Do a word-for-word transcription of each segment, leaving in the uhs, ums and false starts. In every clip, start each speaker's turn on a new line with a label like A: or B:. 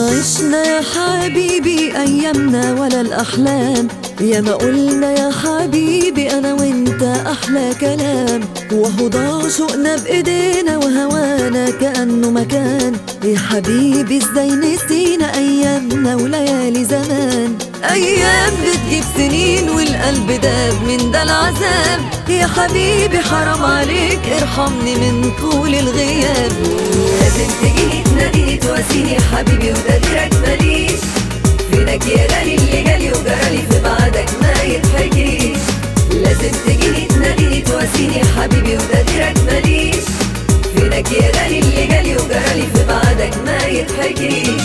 A: عشنا يا حبيبي أيامنا ولا الأحلام، يا ما قلنا يا حبيبي أنا وإنت أحلى كلام، وهو ضاع شوقنا بإيدينا وهوانا كأنه مكان. يا حبيبي ازاي نسينا أيامنا وليالي زمان، أيام بتجيب سنين والقلب داب من ده العذاب. يا حبيبي حرام عليك ارحمني من طول الغياب.
B: لازم تجيني تناديني تواسيني يا حبيبي وتقديرك ماليش، فينك يا غالي اللي جالي وجرالي في بعدك ما يتحكيش. لازم تجيني تناديني تواسيني يا حبيبي وتقديرك ماليش، فينك يا غالي اللي جالي وجرالي في بعدك ما يتحكيش.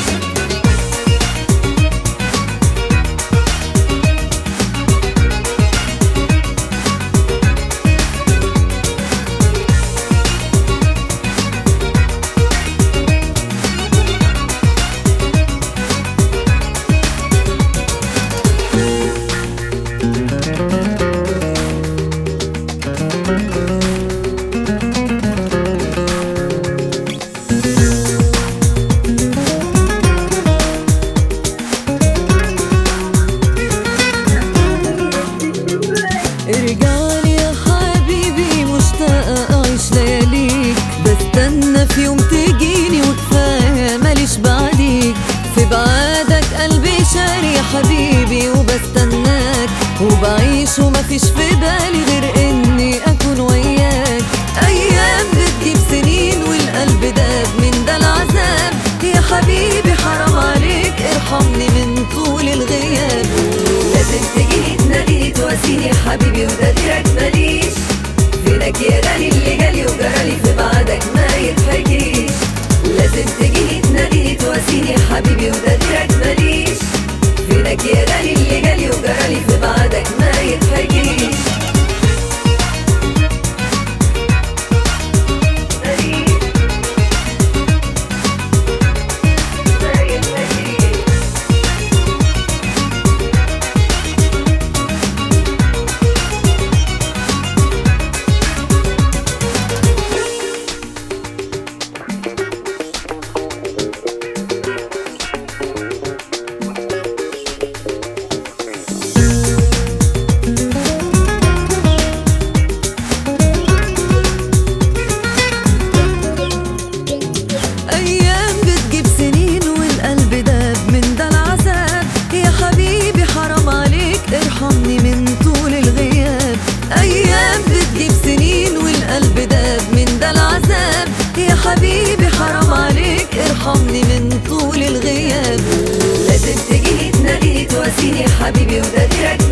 A: ارجعلي يا حبيبي مشتاقة أعيش لياليك، بستنى في يوم تجيني وكفاية ماليش بعديك. في بعادك قلبي شاري يا حبيبي وبستناك، وبعيش ومفيش في بالي غير إني أكون وياك. أيام بتجيب سنين والقلب داب من ده العذاب. يا حبيبي حرام عليك ارحمني من طول الغياب.
B: لازم تجيني تناديني تواسيني يا حبيبي وتقديرك ماليش، فينك يا غالي اللي جالي وجرالي في بعدك ما يتحكيش. لازم تجيني تناديني تواسيني يا حبيبي وتقديرك ماليش، فينك يا غالي اللي جالي وجرالي في بعدك ما يتحكيش.
A: أيام بتجيب سنين والقلب داب من ده العذاب. يا حبيبي حرام عليك ارحمني من طول الغياب. أيام بتجيب سنين والقلب داب من ده العذاب. يا حبيبي حرام عليك ارحمني من طول الغياب.
B: لازم تجيني تناديني تواسيني يا حبيبي وتقديرك